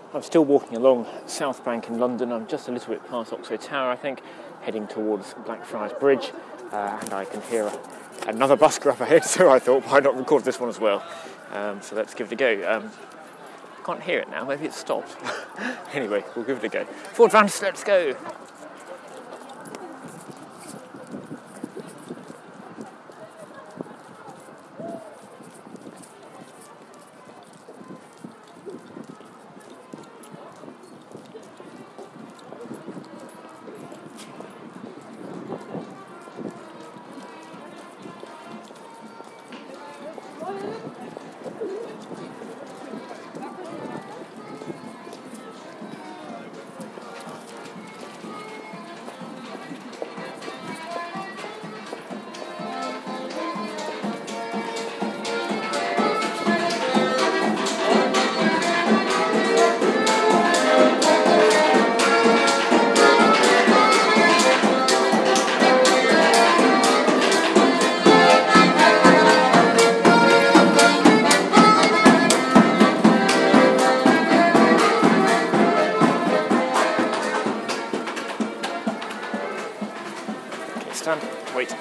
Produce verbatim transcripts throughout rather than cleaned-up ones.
I'm still walking along South Bank in London. I'm just a little bit past Oxo Tower, I think, heading towards Blackfriars Bridge, uh, and I can hear a, another busker up ahead, so I thought, why not record this one as well? Um, so let's give it a go. Um, I can't hear it now, maybe it's stopped. Anyway, we'll give it a go. Ford Vance, let's go! Stand, wait.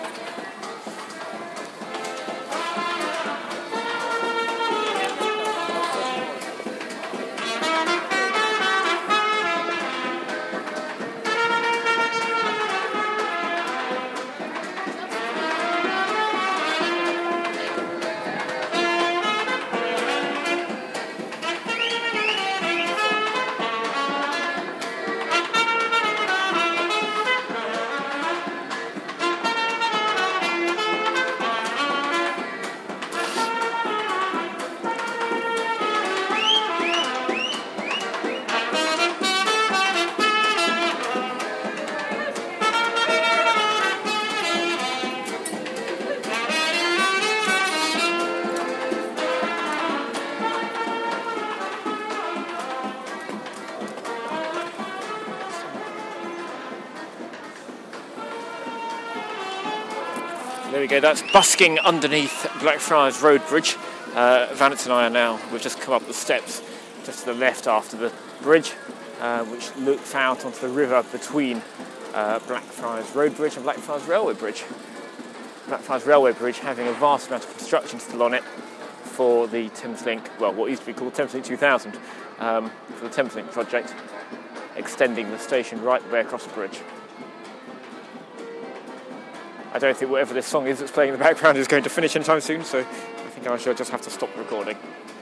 There we go, that's busking underneath Blackfriars Road Bridge. Uh, Vance and I are now, we've just come up the steps just to the left after the bridge, uh, which looks out onto the river between uh, Blackfriars Road Bridge and Blackfriars Railway Bridge. Blackfriars Railway Bridge having a vast amount of construction still on it for the Thameslink, well, what used to be called Thameslink two thousand, um, for the Thameslink project, extending the station right the way across the bridge. I don't think whatever this song is that's playing in the background is going to finish anytime soon, so I think I shall just have to stop recording.